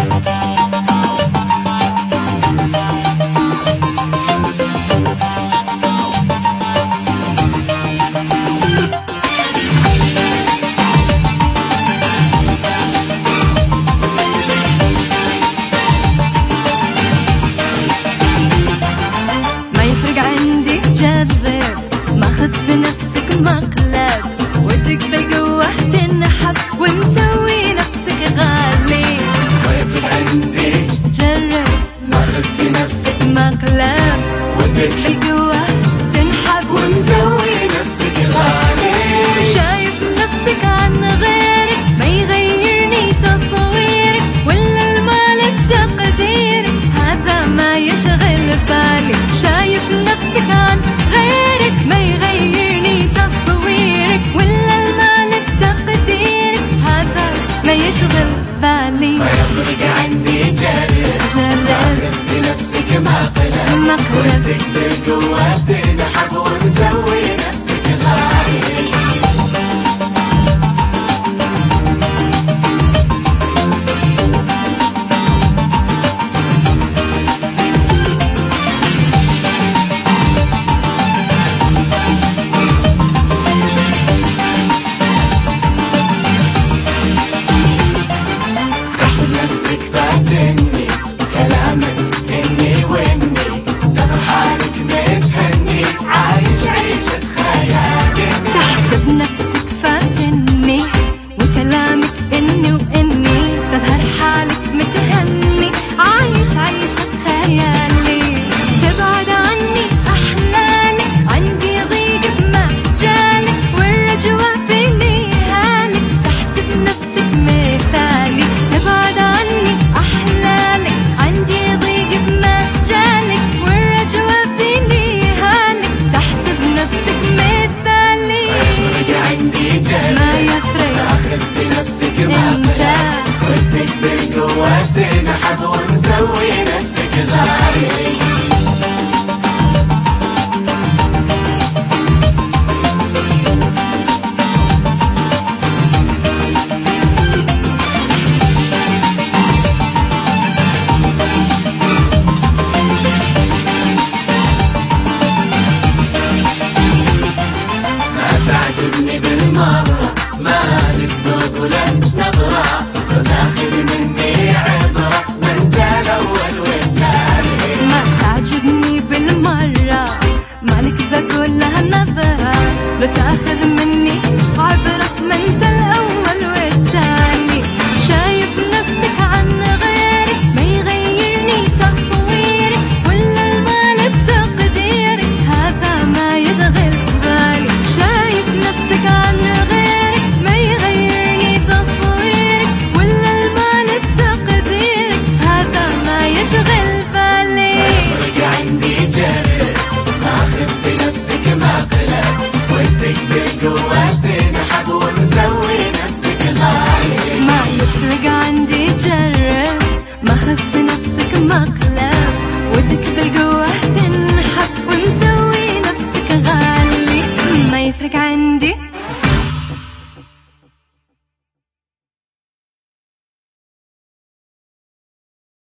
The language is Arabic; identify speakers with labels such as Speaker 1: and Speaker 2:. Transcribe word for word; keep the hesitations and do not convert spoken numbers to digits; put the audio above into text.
Speaker 1: ماخذ في نفسك مقلب وتقبل قوة تنحب ومسوي نفسك غالي.
Speaker 2: ما يفرق عندي
Speaker 1: جرب
Speaker 2: ماخذ في نفسك
Speaker 1: مقلب
Speaker 2: وتقبل
Speaker 1: قوة تنحب
Speaker 2: ومسوي نفسك غالي.
Speaker 1: شايف نفسك عن غيرك ما يغيرني تصويرك ولا المال بتقديرك هذا ما يشغل بالي. شايف نفسك عن غيرك ما يغيرني تصويرك ولا المال بتقديرك هذا ما يشغل بالي.
Speaker 2: ما يفرق عندي جرب
Speaker 1: جرب
Speaker 2: ماخذ في نفسك مقلب
Speaker 1: مقلب
Speaker 2: وتقبل قوة